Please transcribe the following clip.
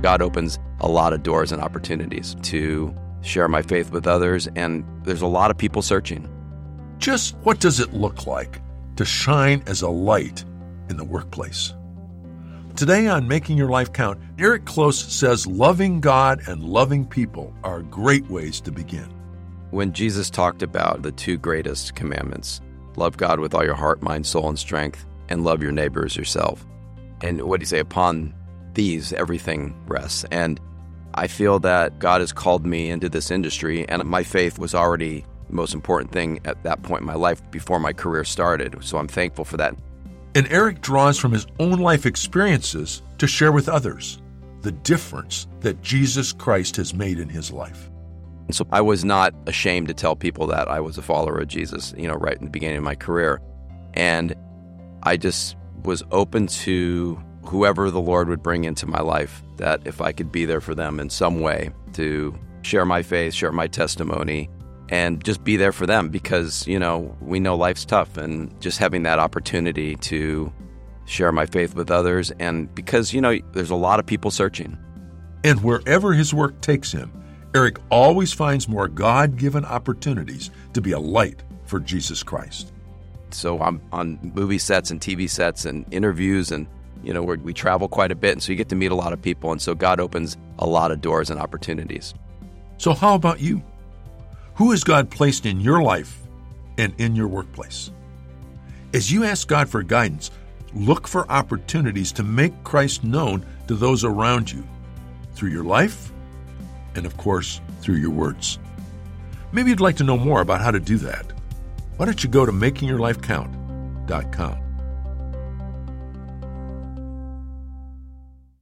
God opens a lot of doors and opportunities to share my faith with others, and there's a lot of people searching. Just what does it look like to shine as a light in the workplace? Today on Making Your Life Count, Eric Close says loving God and loving people are great ways to begin. When Jesus talked about the two greatest commandments, love God with all your heart, mind, soul, and strength, and love your neighbor as yourself. And what do you say? Upon these, everything rests. And I feel that God has called me into this industry, and my faith was already the most important thing at that point in my life before my career started. So I'm thankful for that. And Eric draws from his own life experiences to share with others the difference that Jesus Christ has made in his life. And so I was not ashamed to tell people that I was a follower of Jesus, right in the beginning of my career. And I just was open to whoever the Lord would bring into my life, that if I could be there for them in some way to share my faith, share my testimony, and just be there for them because, we know life's tough, and just having that opportunity to share my faith with others. And because, there's a lot of people searching. And wherever his work takes him, Eric always finds more God-given opportunities to be a light for Jesus Christ. So I'm on movie sets and TV sets and interviews, and where we travel quite a bit, and so you get to meet a lot of people, and so God opens a lot of doors and opportunities. So how about you? Who has God placed in your life and in your workplace? As you ask God for guidance, look for opportunities to make Christ known to those around you through your life and, of course, through your words. Maybe you'd like to know more about how to do that. Why don't you go to makingyourlifecount.com?